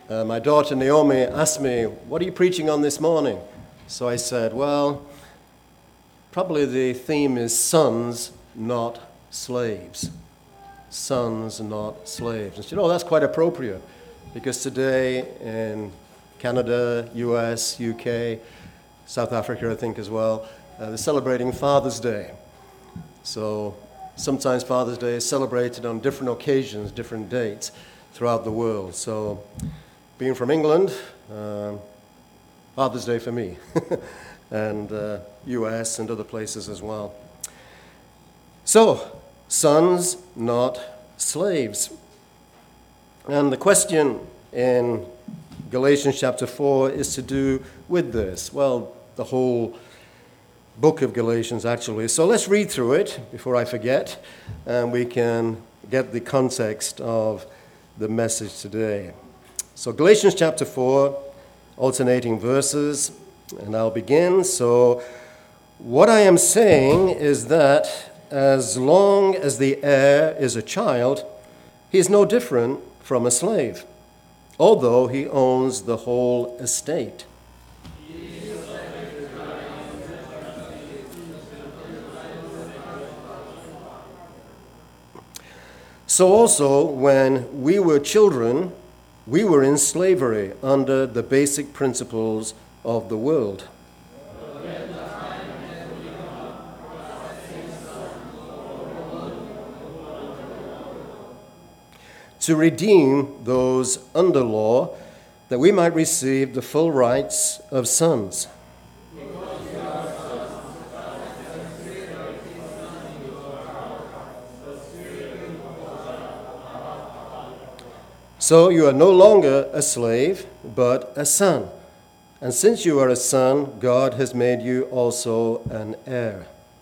My daughter Naomi asked me, "What are you preaching on this morning?" So I said, well, probably the theme is sons, not slaves. Sons, not slaves. And she said, that's quite appropriate, because today in Canada, US, UK, South Africa, I think as well, they're celebrating Father's Day. So sometimes Father's Day is celebrated on different occasions, different dates throughout the world. So being from England, Father's Day for me, and US and other places as well. So, sons, not slaves. And the question in Galatians chapter 4 is to do with this. Well, the whole book of Galatians, actually. So let's read through it before I forget, and we can get the context of the message today. So Galatians chapter 4, alternating verses, and I'll begin. So what I am saying is that as long as the heir is a child, he is no different from a slave, although he owns the whole estate. So also, when we were children, we were in slavery under the basic principles of the world. To redeem those under law, that we might receive the full rights of sons. So you are no longer a slave, but a son. And since you are a son, God has made you also an heir.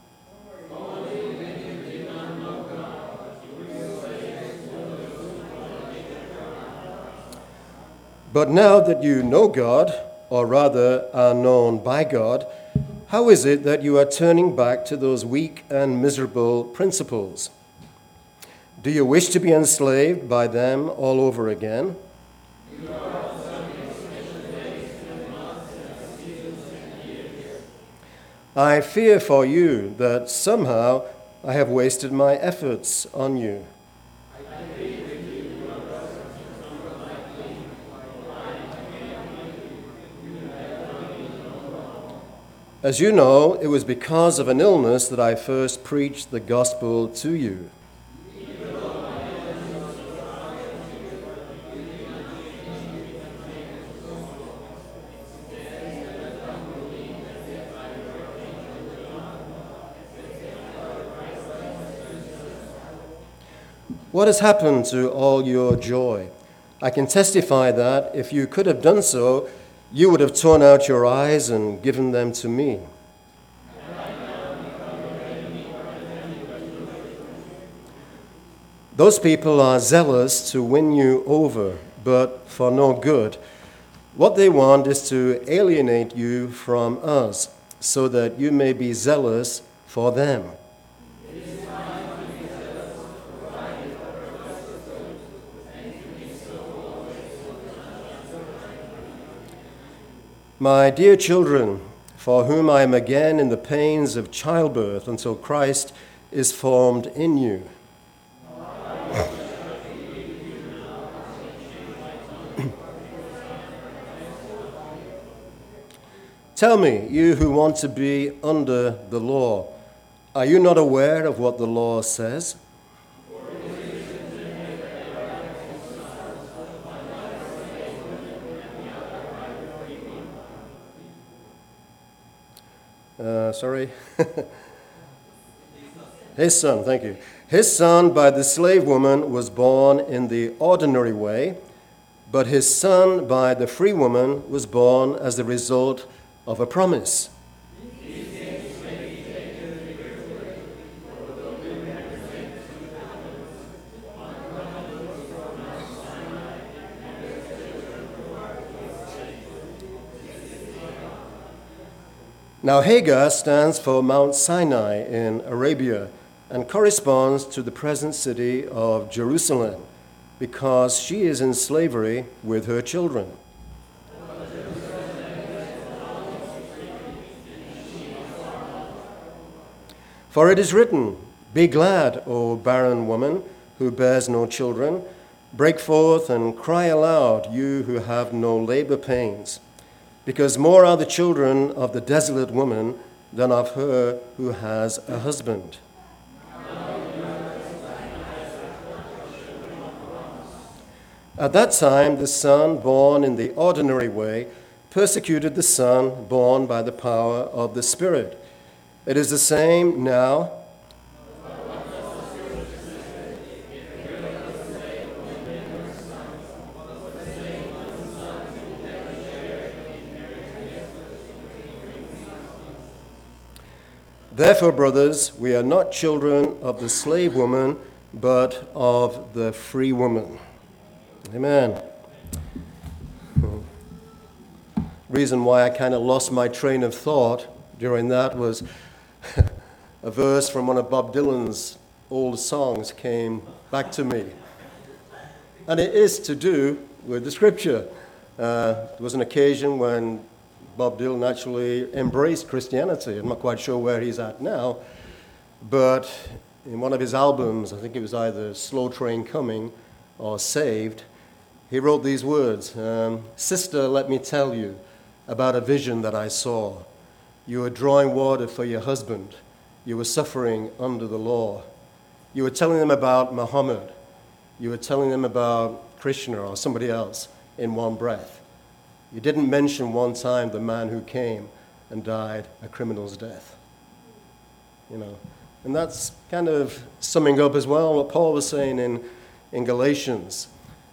But now that you know God, or rather are known by God, how is it that you are turning back to those weak and miserable principles? Do you wish to be enslaved by them all over again? I fear for you that somehow I have wasted my efforts on you. As you know, it was because of an illness that I first preached the gospel to you. What has happened to all your joy? I can testify that if you could have done so, you would have torn out your eyes and given them to me. Those people are zealous to win you over, but for no good. What they want is to alienate you from us, so that you may be zealous for them. My dear children, for whom I am again in the pains of childbirth until Christ is formed in you. Tell me, you who want to be under the law, are you not aware of what the law says? His son, thank you. His son by the slave woman was born in the ordinary way, but his son by the free woman was born as the result of a promise. Now Hagar stands for Mount Sinai in Arabia and corresponds to the present city of Jerusalem. because she is in slavery with her children. For it is written, "Be glad, O barren woman who bears no children. Break forth and cry aloud, you who have no labor pains. Because more are the children of the desolate woman than of her who has a husband." At that time, the son born in the ordinary way persecuted the son born by the power of the Spirit. It is the same now. Therefore, brothers, we are not children of the slave woman, but of the free woman. Amen. Reason why I kind of lost my train of thought during that was a verse from one of Bob Dylan's old songs came back to me. And it is to do with the scripture. There was an occasion when Bob Dylan actually embraced Christianity. I'm not quite sure where he's at now, but in one of his albums, I think it was either Slow Train Coming or Saved, he wrote these words, "Sister, let me tell you about a vision that I saw. You were drawing water for your husband. You were suffering under the law. You were telling them about Muhammad. You were telling them about Krishna or somebody else in one breath. You didn't mention one time the man who came and died a criminal's death." You know, and that's kind of summing up as well what Paul was saying in Galatians.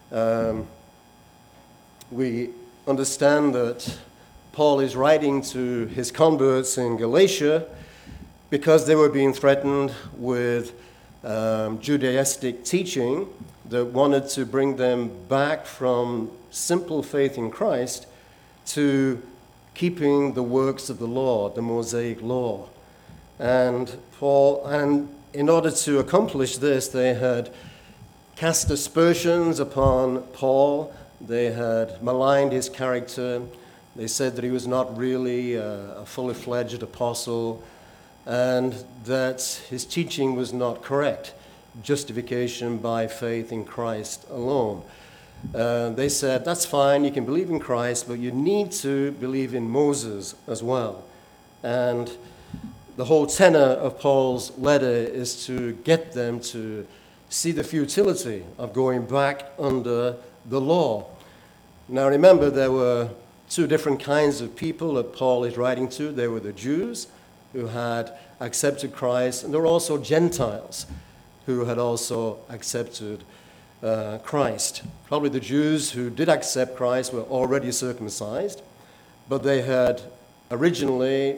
We understand that Paul is writing to his converts in Galatia because they were being threatened with Judaistic teaching that wanted to bring them back from simple faith in Christ to keeping the works of the law, the Mosaic law. And in order to accomplish this, they had cast aspersions upon Paul. They had maligned his character. They said that he was not really a fully fledged apostle and that his teaching was not correct, justification by faith in Christ alone. They said, that's fine, you can believe in Christ, but you need to believe in Moses as well. And the whole tenor of Paul's letter is to get them to see the futility of going back under the law. Now remember, there were two different kinds of people that Paul is writing to. There were the Jews who had accepted Christ, and there were also Gentiles who had also accepted Christ. Probably the Jews who did accept Christ were already circumcised, but they had originally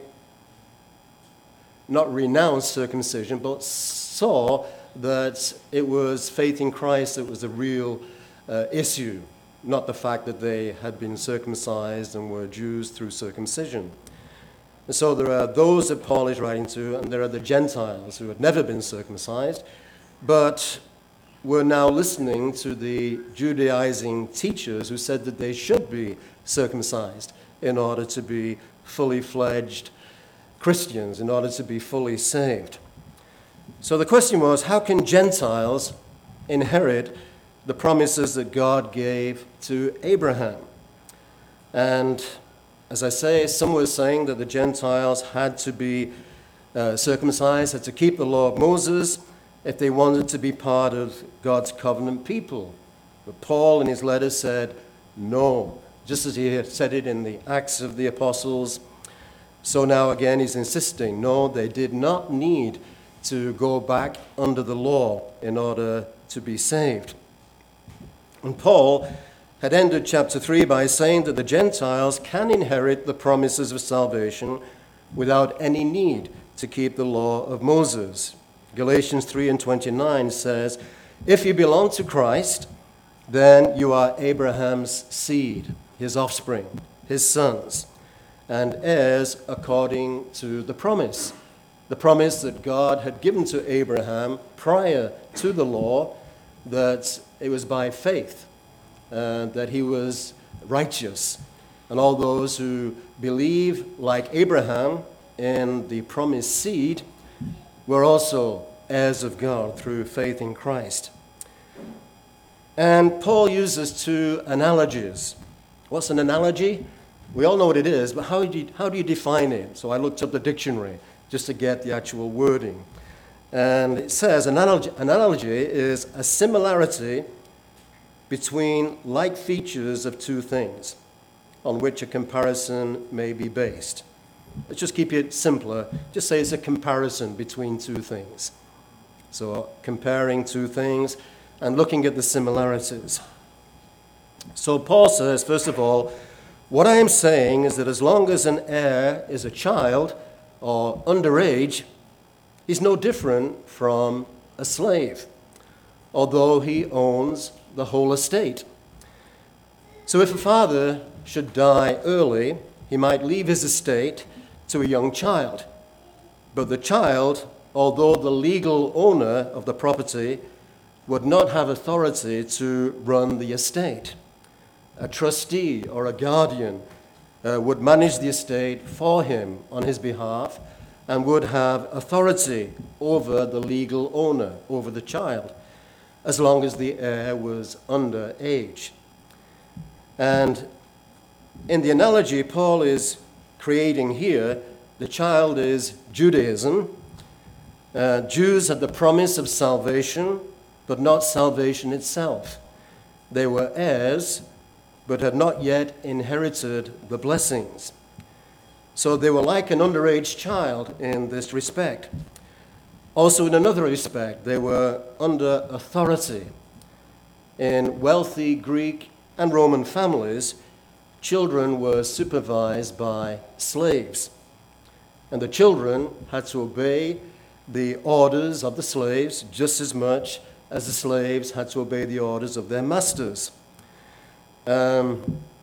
not renounced circumcision, but saw that it was faith in Christ that was the real issue, not the fact that they had been circumcised and were Jews through circumcision. And so there are those that Paul is writing to, and there are the Gentiles who had never been circumcised, but were now listening to the Judaizing teachers who said that they should be circumcised in order to be fully fledged Christians, in order to be fully saved. So the question was, how can Gentiles inherit the promises that God gave to Abraham? And as I say, some were saying that the Gentiles had to be circumcised, had to keep the law of Moses if they wanted to be part of God's covenant people. But Paul in his letter said, no, just as he had said it in the Acts of the Apostles. So now again he's insisting, no, they did not need to go back under the law in order to be saved. And Paul had ended chapter 3 by saying that the Gentiles can inherit the promises of salvation without any need to keep the law of Moses. Galatians 3:29 says, if you belong to Christ, then you are Abraham's seed, his offspring, his sons, and heirs according to the promise that God had given to Abraham prior to the law, that it was by faith that he was righteous. And all those who believe, like Abraham, in the promised seed were also heirs of God through faith in Christ. And Paul uses two analogies. What's an analogy? We all know what it is, but how do you define it? So I looked up the dictionary just to get the actual wording. And it says analogy is a similarity between like features of two things on which a comparison may be based. Let's just keep it simpler. Just say it's a comparison between two things. So comparing two things and looking at the similarities. So Paul says, first of all, what I am saying is that as long as an heir is a child or underage, he's no different from a slave, although he owns the whole estate. So if a father should die early, he might leave his estate to a young child. But the child, although the legal owner of the property, would not have authority to run the estate. A trustee or a guardian would manage the estate for him on his behalf and would have authority over the legal owner, over the child, as long as the heir was under age. And in the analogy Paul is creating here, the child is Judaism. Jews had the promise of salvation, but not salvation itself. They were heirs, but had not yet inherited the blessings. So they were like an underage child in this respect. Also, in another respect, they were under authority. In wealthy Greek and Roman families, children were supervised by slaves, and the children had to obey the orders of the slaves just as much as the slaves had to obey the orders of their masters. Paul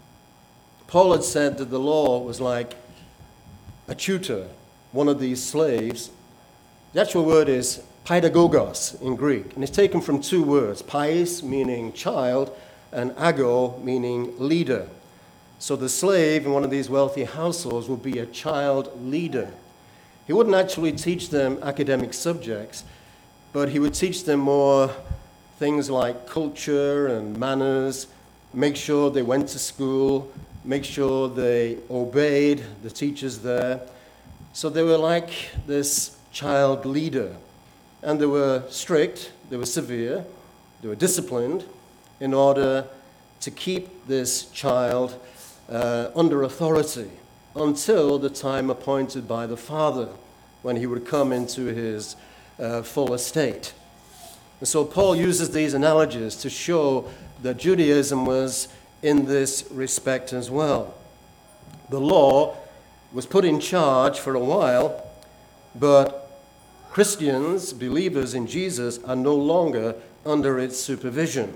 had said that the law was like a tutor, one of these slaves. The actual word is paidagogos in Greek, and it's taken from two words, pais meaning child, and ago meaning leader. So the slave in one of these wealthy households would be a child leader. He wouldn't actually teach them academic subjects, but he would teach them more things like culture and manners, make sure they went to school, make sure they obeyed the teachers there. So they were like this child leader. And they were strict, they were severe, they were disciplined in order to keep this child under authority until the time appointed by the father, when he would come into his full estate. And so Paul uses these analogies to show that Judaism was in this respect as well. The law was put in charge for a while, but Christians, believers in Jesus, are no longer under its supervision.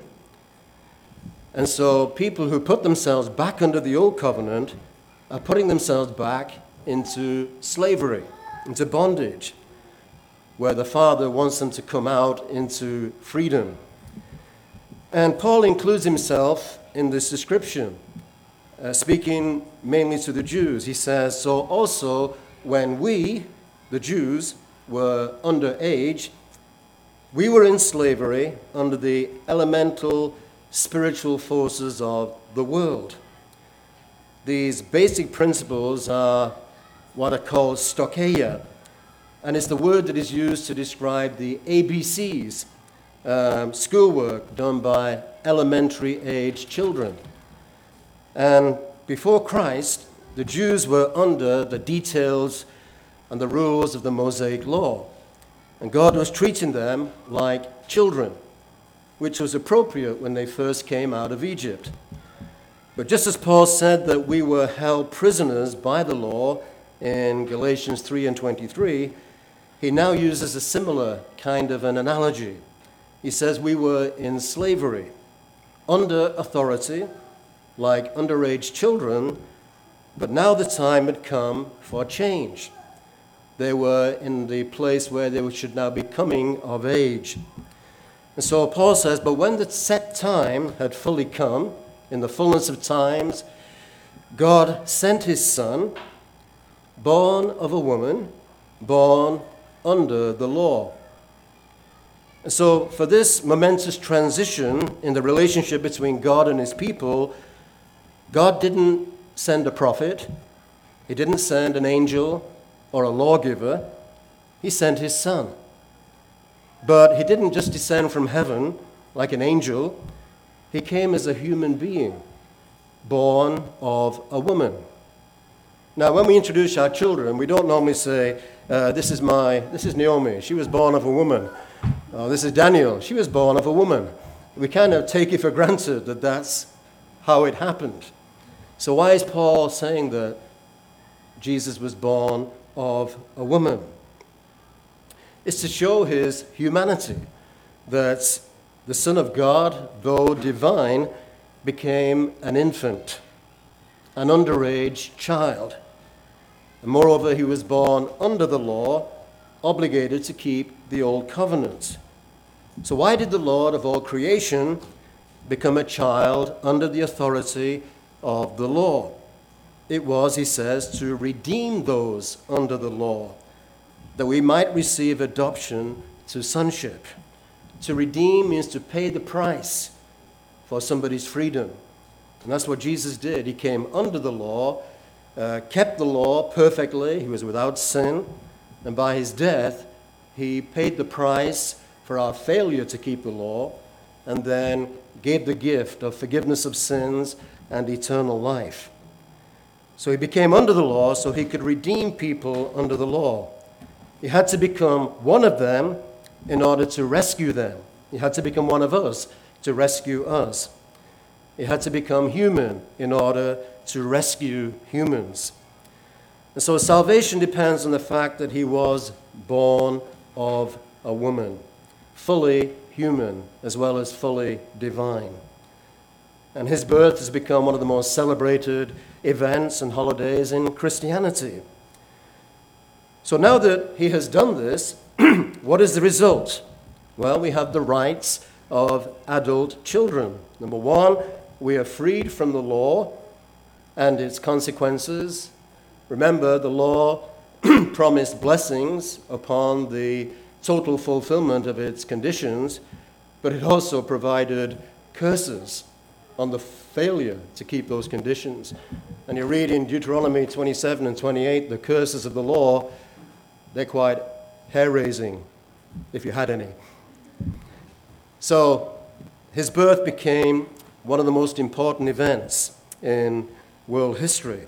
And so people who put themselves back under the old covenant are putting themselves back into slavery, into bondage, where the Father wants them to come out into freedom. And Paul includes himself in this description, speaking mainly to the Jews. He says, so also when we, the Jews, were under age, we were in slavery under the elemental spiritual forces of the world. These basic principles are what are called stoicheia, and it's the word that is used to describe the ABCs, schoolwork done by elementary age children. And before Christ, the Jews were under the details and the rules of the Mosaic law. And God was treating them like children, which was appropriate when they first came out of Egypt. But just as Paul said that we were held prisoners by the law in Galatians 3 and 23, he now uses a similar kind of an analogy. He says we were in slavery, under authority, like underage children, but now the time had come for change. They were in the place where they should now be coming of age. And so Paul says, but when the set time had fully come, in the fullness of times, God sent his Son, born of a woman, born under the law. And so for this momentous transition in the relationship between God and his people, God didn't send a prophet, he didn't send an angel or a lawgiver, he sent his Son. But he didn't just descend from heaven like an angel, he came as a human being, born of a woman. Now, when we introduce our children, we don't normally say, this is Naomi, she was born of a woman. Oh, this is Daniel, she was born of a woman. We kind of take it for granted that that's how it happened. So why is Paul saying that Jesus was born of a woman? It's to show his humanity, that the Son of God, though divine, became an infant, an underage child. And moreover, he was born under the law, obligated to keep the old covenant. So why did the Lord of all creation become a child under the authority of the law? It was, he says, to redeem those under the law, that we might receive adoption to sonship. To redeem means to pay the price for somebody's freedom. And that's what Jesus did. He came under the law, kept the law perfectly. He was without sin. And by his death, he paid the price for our failure to keep the law, and then gave the gift of forgiveness of sins and eternal life. So he became under the law so he could redeem people under the law. He had to become one of them in order to rescue them. He had to become one of us to rescue us. He had to become human in order to rescue humans. And so salvation depends on the fact that he was born of a woman, fully human as well as fully divine. And his birth has become one of the most celebrated events and holidays in Christianity. So now that he has done this, what is the result? Well, we have the rights of adult children. Number one, we are freed from the law and its consequences. Remember, the law promised blessings upon the total fulfillment of its conditions, but it also provided curses on the failure to keep those conditions. And you read in Deuteronomy 27 and 28, the curses of the law, they're quite hair-raising, if you had any. So his birth became one of the most important events in world history.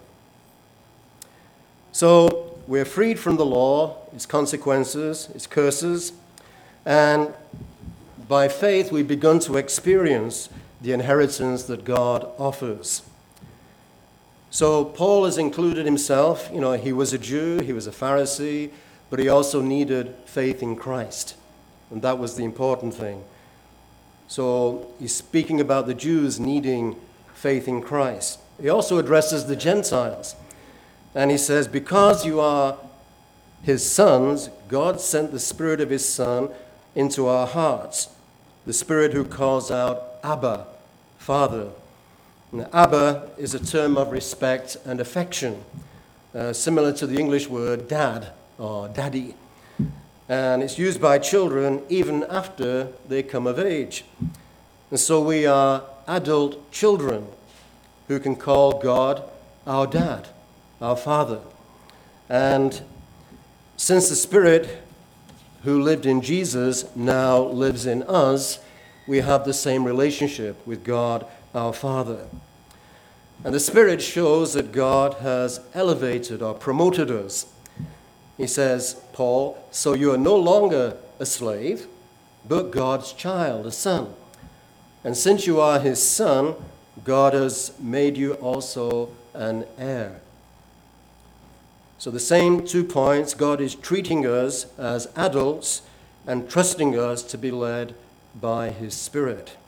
So we're freed from the law, its consequences, its curses, and by faith we've begun to experience the inheritance that God offers. So Paul has included himself. He was a Jew, he was a Pharisee, but he also needed faith in Christ. And that was the important thing. So he's speaking about the Jews needing faith in Christ. He also addresses the Gentiles. And he says, because you are his sons, God sent the Spirit of his Son into our hearts, the Spirit who calls out, Abba, Father. And Abba is a term of respect and affection, similar to the English word dad or daddy. And it's used by children even after they come of age. And so we are adult children who can call God our dad, our Father. And since the Spirit who lived in Jesus now lives in us, we have the same relationship with God, our Father. And the Spirit shows that God has elevated or promoted us. He says, Paul, so you are no longer a slave, but God's child, a son. And since you are his son, God has made you also an heir. So the same 2 points, God is treating us as adults and trusting us to be led by his Spirit.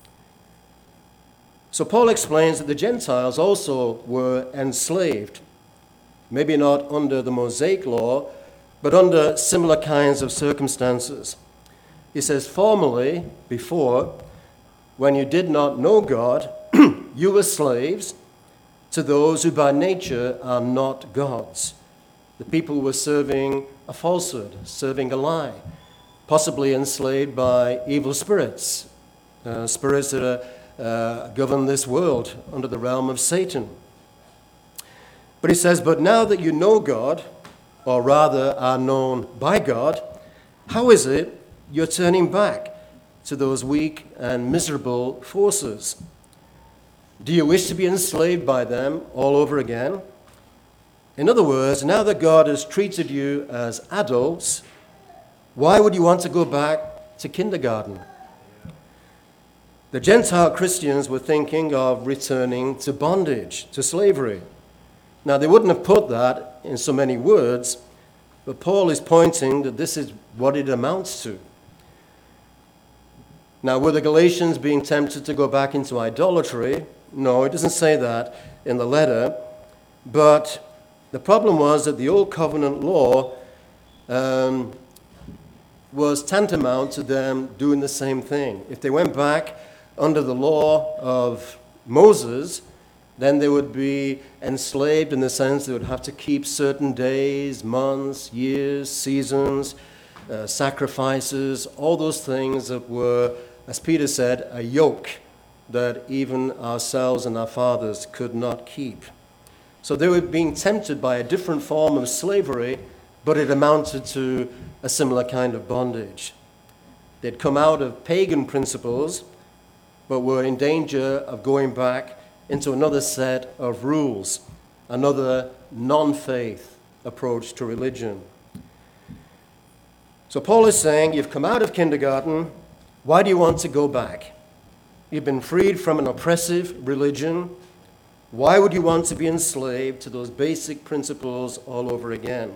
So Paul explains that the Gentiles also were enslaved, maybe not under the Mosaic law, but under similar kinds of circumstances. He says, formerly, before, when you did not know God, you were slaves to those who by nature are not gods. The people were serving a falsehood, serving a lie, possibly enslaved by evil spirits, spirits that govern this world under the realm of Satan. But he says, but now that you know God, or rather are known by God, how is it you're turning back to those weak and miserable forces? Do you wish to be enslaved by them all over again? In other words, now that God has treated you as adults, why would you want to go back to kindergarten? The Gentile Christians were thinking of returning to bondage, to slavery. Now, they wouldn't have put that in so many words, but Paul is pointing that this is what it amounts to. Now, were the Galatians being tempted to go back into idolatry? No, it doesn't say that in the letter. But the problem was that the Old Covenant law was tantamount to them doing the same thing. If they went back under the law of Moses, then they would be enslaved in the sense they would have to keep certain days, months, years, seasons, sacrifices, all those things that were, as Peter said, a yoke that even ourselves and our fathers could not keep. So they were being tempted by a different form of slavery, but it amounted to a similar kind of bondage. They'd come out of pagan principles, but were in danger of going back into another set of rules, another non-faith approach to religion. So Paul is saying, you've come out of kindergarten, why do you want to go back? You've been freed from an oppressive religion. Why would you want to be enslaved to those basic principles all over again?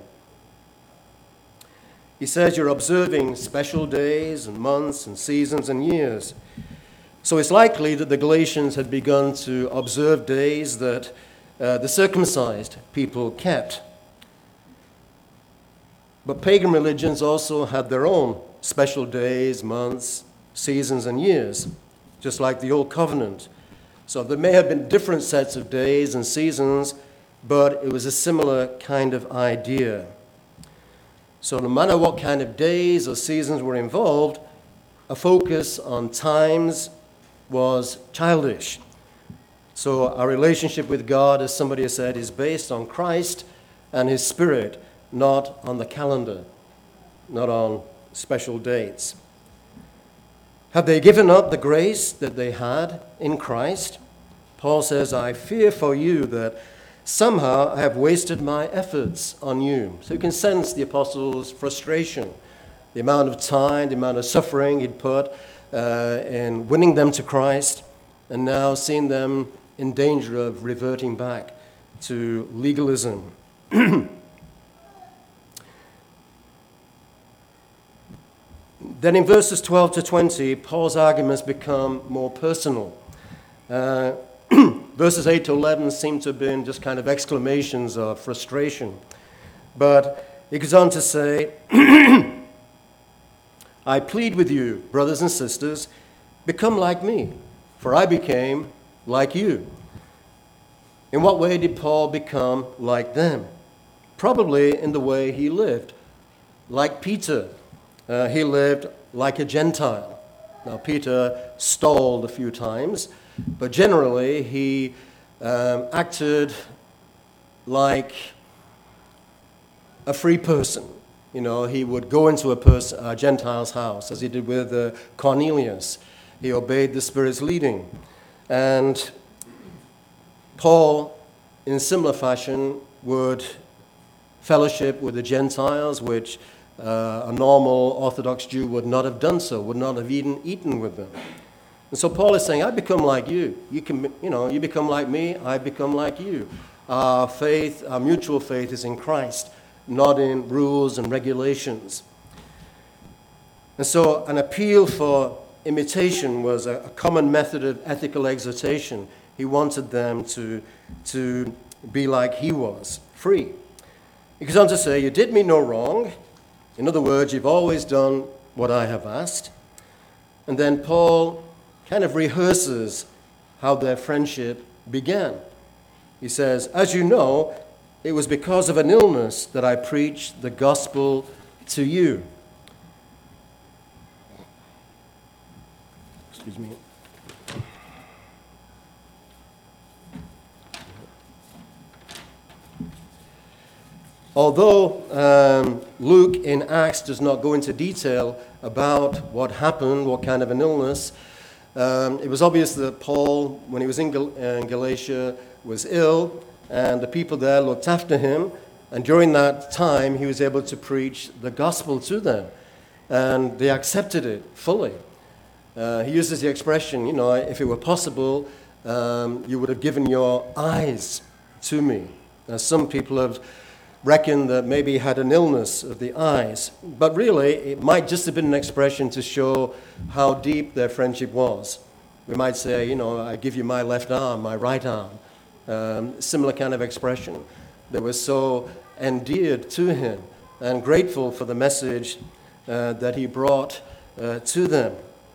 He says you're observing special days and months and seasons and years. So it's likely that the Galatians had begun to observe days that the circumcised people kept. But pagan religions also had their own special days, months, seasons, and years, just like the Old Covenant. So there may have been different sets of days and seasons, but it was a similar kind of idea. So no matter what kind of days or seasons were involved, a focus on times was childish. So our relationship with God, as somebody has said, is based on Christ and His Spirit, not on the calendar, not on special dates. Have they given up the grace that they had in Christ? Paul says, I fear for you that somehow I have wasted my efforts on you. So you can sense the apostle's frustration, the amount of time, the amount of suffering he'd put in winning them to Christ, and now seeing them in danger of reverting back to legalism. Then in verses 12 to 20, Paul's arguments become more personal. Verses 8 to 11 seem to have been just kind of exclamations of frustration. But he goes on to say, I plead with you, brothers and sisters, become like me, for I became like you. In what way did Paul become like them? Probably in the way he lived. Like Peter, he lived like a Gentile. Now, Peter stalled a few times, but generally he acted like a free person. You know, he would go into a Gentile's house, as he did with Cornelius. He obeyed the Spirit's leading. And Paul, in similar fashion, would fellowship with the Gentiles, which a normal Orthodox Jew would not have done so, would not have eaten with them. And so Paul is saying, I become like you. You become like me, I become like you. Our faith, our mutual faith is in Christ, not in rules and regulations. And so an appeal for imitation was a common method of ethical exhortation. He wanted them to be like he was, free. He goes on to say, you did me no wrong. In other words, you've always done what I have asked. And then Paul kind of rehearses how their friendship began. He says, as you know, it was because of an illness that I preached the gospel to you. Excuse me. Although Luke in Acts does not go into detail about what happened, what kind of an illness, it was obvious that Paul, when he was in Galatia, was ill, and the people there looked after him. And during that time, he was able to preach the gospel to them, and they accepted it fully. He uses the expression, if it were possible, you would have given your eyes to me. Now, some people have reckoned that maybe he had an illness of the eyes, but really it might just have been an expression to show how deep their friendship was. We might say, I give you my left arm, my right arm. Similar kind of expression. They were so endeared to him and grateful for the message that he brought to them.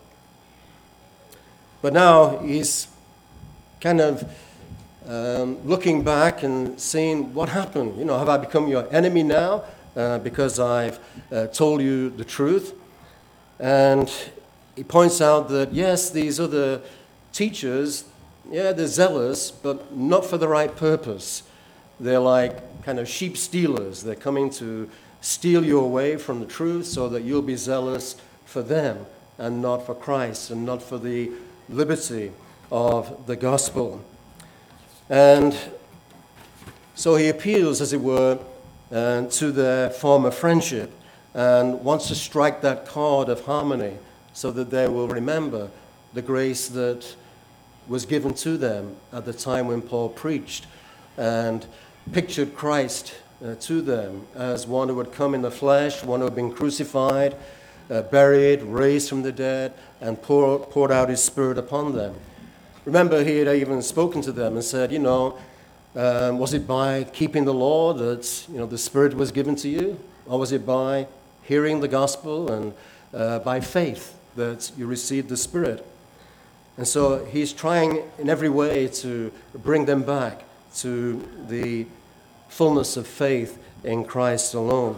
But now he's kind of looking back and seeing what happened. Have I become your enemy now because I've told you the truth? And he points out that, yes, these other teachers, they're zealous, but not for the right purpose. They're like kind of sheep stealers. They're coming to steal you away from the truth so that you'll be zealous for them and not for Christ and not for the liberty of the gospel. And so he appeals, as it were, to their former friendship and wants to strike that chord of harmony so that they will remember the grace that was given to them at the time when Paul preached and pictured Christ to them as one who had come in the flesh, one who had been crucified, buried, raised from the dead, and poured out his Spirit upon them. Remember, he had even spoken to them and said, was it by keeping the law that, the Spirit was given to you? Or was it by hearing the gospel and by faith that you received the Spirit? And so he's trying in every way to bring them back to the fullness of faith in Christ alone.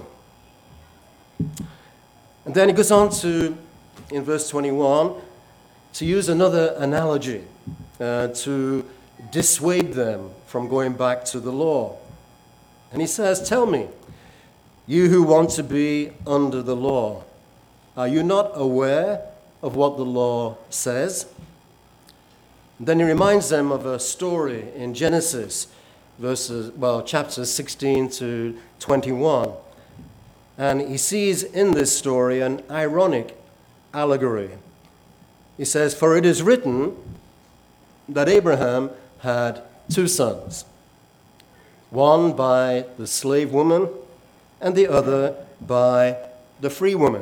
And then he goes on to, in verse 21, to use another analogy to dissuade them from going back to the law. And he says, tell me, you who want to be under the law, are you not aware of what the law says? And then he reminds them of a story in Genesis, chapters 16 to 21. And he sees in this story an ironic allegory. He says, for it is written that Abraham had two sons, one by the slave woman and the other by the free woman.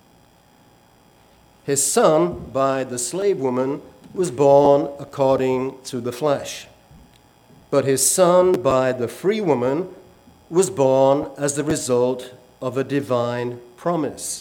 His son by the slave woman was born according to the flesh, but his son by the free woman was born as the result of a divine promise.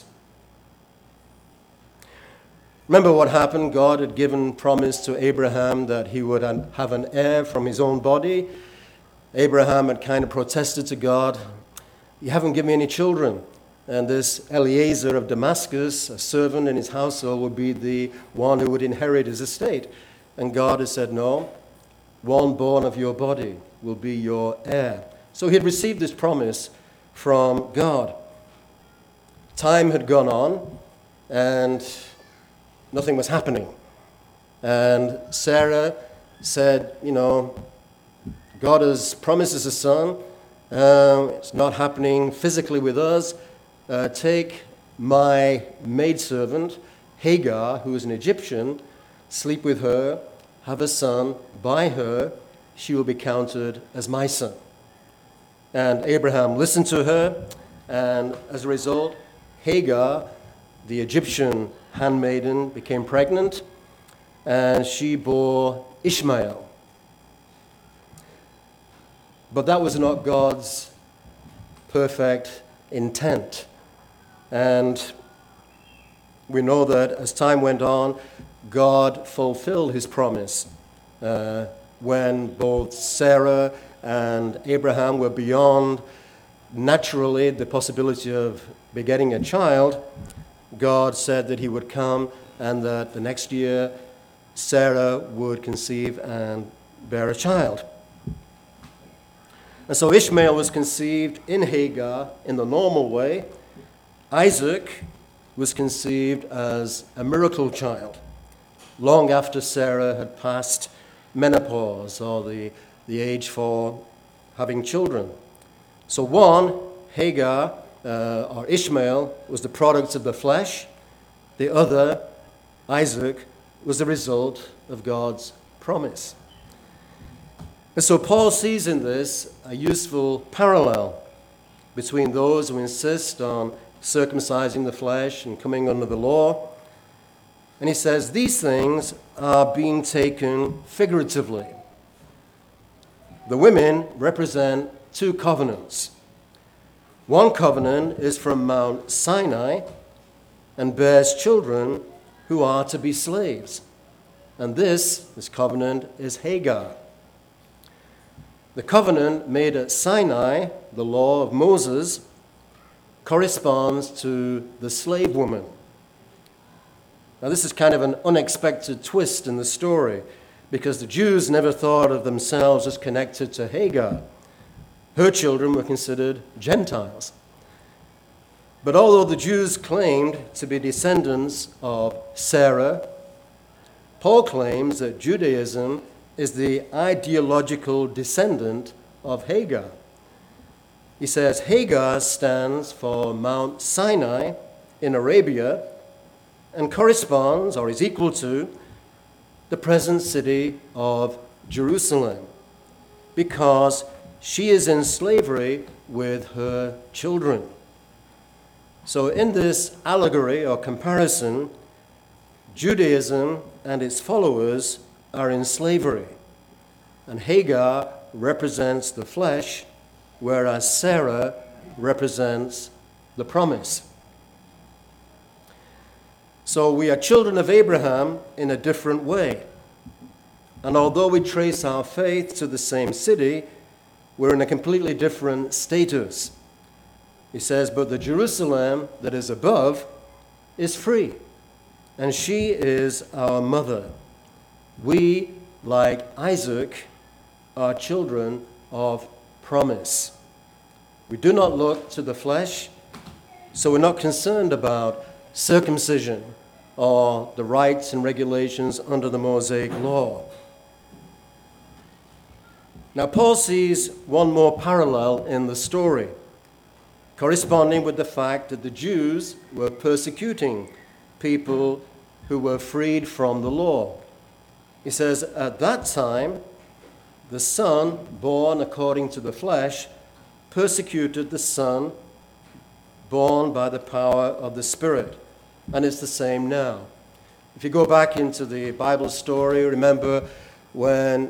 Remember what happened? God had given promise to Abraham that he would have an heir from his own body. Abraham had kind of protested to God, you haven't given me any children. And this Eliezer of Damascus, a servant in his household, would be the one who would inherit his estate. And God has said, no, one born of your body will be your heir. So he had received this promise from God. Time had gone on, and nothing was happening. And Sarah said, God has promised us a son. It's not happening physically with us. Take my maidservant, Hagar, who is an Egyptian, sleep with her, have a son by her, she will be counted as my son. And Abraham listened to her, and as a result, Hagar, the Egyptian handmaiden, became pregnant, and she bore Ishmael. But that was not God's perfect intent. And We know that as time went on, God fulfilled his promise when both Sarah and Abraham were beyond naturally the possibility of begetting a child. God said that he would come and that the next year Sarah would conceive and bear a child. And so Ishmael was conceived in Hagar in the normal way. Isaac was conceived as a miracle child, long after Sarah had passed menopause, or the age for having children. So one, Hagar, or Ishmael, was the product of the flesh. The other, Isaac, was the result of God's promise. And so Paul sees in this a useful parallel between those who insist on circumcising the flesh and coming under the law. And he says these things are being taken figuratively. The women represent two covenants. One covenant is from Mount Sinai and bears children who are to be slaves. And this covenant is Hagar. The covenant made at Sinai, the law of Moses, corresponds to the slave woman. Now, this is kind of an unexpected twist in the story, because the Jews never thought of themselves as connected to Hagar. Her children were considered Gentiles. But although the Jews claimed to be descendants of Sarah, Paul claims that Judaism is the ideological descendant of Hagar. He says Hagar stands for Mount Sinai in Arabia and corresponds or is equal to the present city of Jerusalem, because she is in slavery with her children. So in this allegory or comparison, Judaism and its followers are in slavery, and Hagar represents the flesh, whereas Sarah represents the promise. So we are children of Abraham in a different way. And although we trace our faith to the same city, we're in a completely different status. He says, but the Jerusalem that is above is free, and she is our mother. We, like Isaac, are children of promise. We do not look to the flesh, so we're not concerned about circumcision or the rights and regulations under the Mosaic law. Now, Paul sees one more parallel in the story, corresponding with the fact that the Jews were persecuting people who were freed from the law. He says, at that time, the son born according to the flesh persecuted the son born by the power of the Spirit. And it's the same now. If you go back into the Bible story, remember when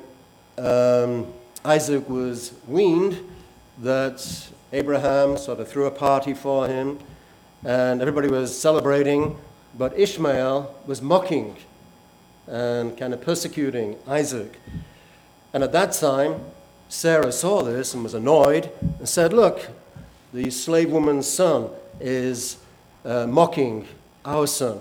Isaac was weaned, that Abraham sort of threw a party for him, and everybody was celebrating, but Ishmael was mocking and kind of persecuting Isaac. And at that time, Sarah saw this and was annoyed and said, look, the slave woman's son is mocking our son.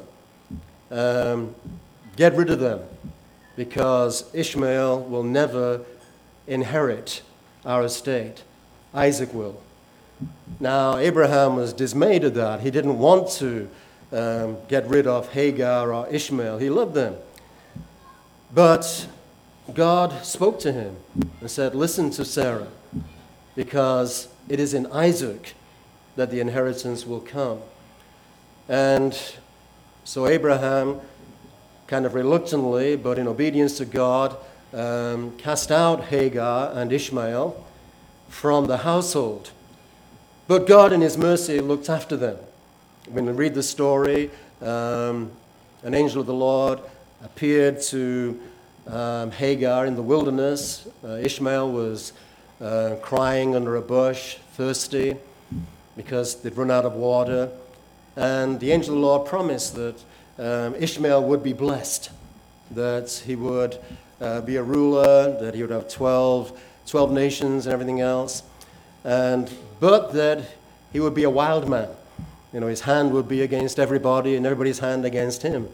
Get rid of them, because Ishmael will never inherit our estate. Isaac will. Now, Abraham was dismayed at that. He didn't want to get rid of Hagar or Ishmael. He loved them. But God spoke to him and said, listen to Sarah, because it is in Isaac that the inheritance will come. And so Abraham, kind of reluctantly, but in obedience to God, cast out Hagar and Ishmael from the household. But God in his mercy looked after them. When we read the story, an angel of the Lord appeared to Hagar in the wilderness. Ishmael was crying under a bush, thirsty, because they'd run out of water. And the angel of the Lord promised that Ishmael would be blessed, that he would be a ruler, that he would have 12 nations and everything else, but that he would be a wild man. You know, his hand would be against everybody and everybody's hand against him.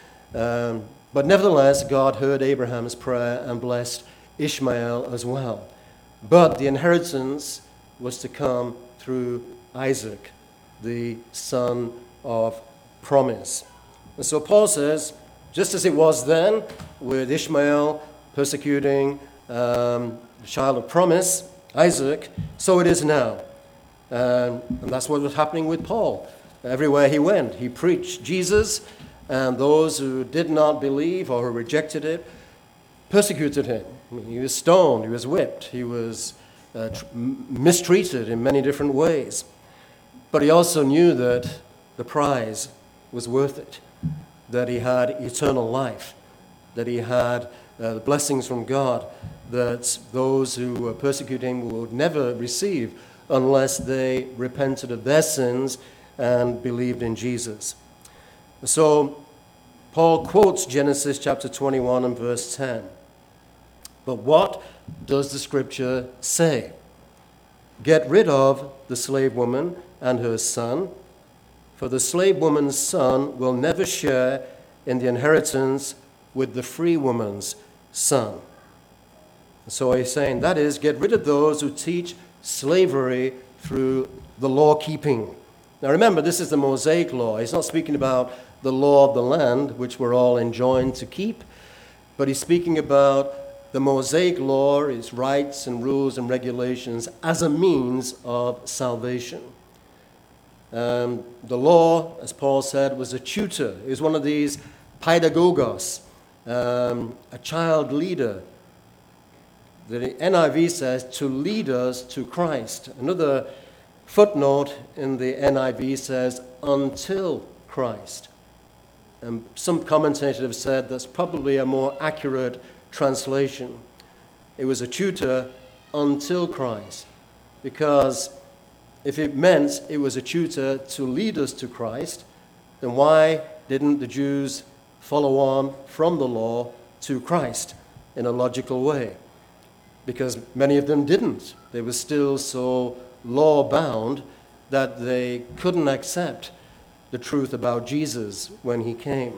But nevertheless, God heard Abraham's prayer and blessed Ishmael as well. But the inheritance was to come through Isaac, the son of promise. And so Paul says, just as it was then with Ishmael persecuting the child of promise, Isaac, so it is now. And that's what was happening with Paul. Everywhere he went, he preached Jesus, and those who did not believe or who rejected it persecuted him. He was stoned, he was whipped, he was mistreated in many different ways. But he also knew that the prize was worth it, that he had eternal life, that he had the blessings from God that those who were persecuting him would never receive unless they repented of their sins and believed in Jesus. So Paul quotes Genesis chapter 21 and verse 10. But what does the scripture say? Get rid of the slave woman and her son, for the slave woman's son will never share in the inheritance with the free woman's son. So he's saying, that is, get rid of those who teach slavery through the law keeping. Now remember, this is the Mosaic law. He's not speaking about the law of the land, which we're all enjoined to keep, but he's speaking about the Mosaic law, its rights and rules and regulations as a means of salvation. The law, as Paul said, was a tutor. It was one of these pedagogos, a child leader. The NIV says to lead us to Christ. Another footnote in the NIV says until Christ. And some commentators have said that's probably a more accurate translation. It was a tutor until Christ, because if it meant it was a tutor to lead us to Christ, then why didn't the Jews follow on from the law to Christ in a logical way? Because many of them didn't. They were still so law-bound that they couldn't accept the truth about Jesus when he came.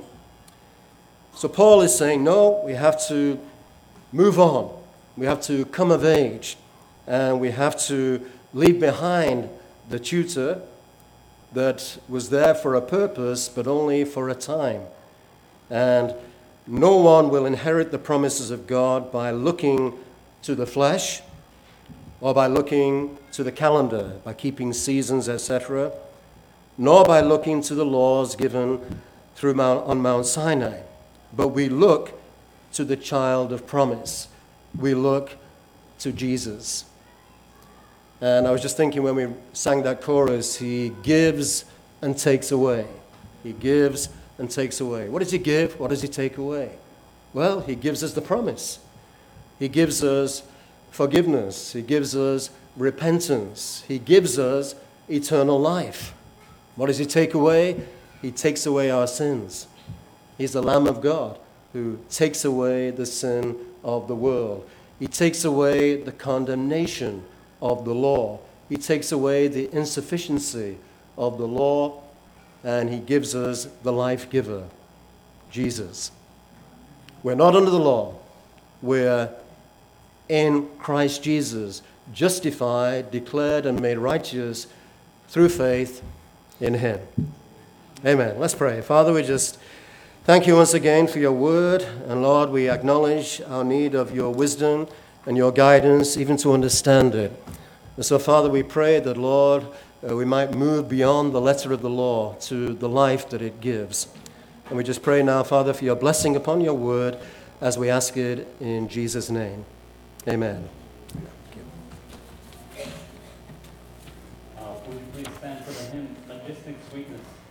So Paul is saying, no, we have to move on. We have to come of age, and we have to leave behind the tutor that was there for a purpose, but only for a time. And no one will inherit the promises of God by looking to the flesh or by looking to the calendar, by keeping seasons, etc., nor by looking to the laws given on Mount Sinai. But we look to the child of promise. We look to Jesus. And I was just thinking when we sang that chorus, he gives and takes away. He gives and takes away. What does he give? What does he take away? Well, he gives us the promise. He gives us forgiveness. He gives us repentance. He gives us eternal life. What does he take away? He takes away our sins. He's the Lamb of God who takes away the sin of the world. He takes away the condemnation of the law. He takes away the insufficiency of the law, and he gives us the life giver, Jesus. We're not under the law. We're in Christ Jesus, justified, declared, and made righteous through faith in him. Amen. Let's pray. Father, we just thank you once again for your word. And Lord, we acknowledge our need of your wisdom and your guidance, even to understand it. And so, Father, we pray that, Lord, we might move beyond the letter of the law to the life that it gives. And we just pray now, Father, for your blessing upon your word as we ask it in Jesus' name. Amen. Would you please stand for the hymn, Majestic Sweetness?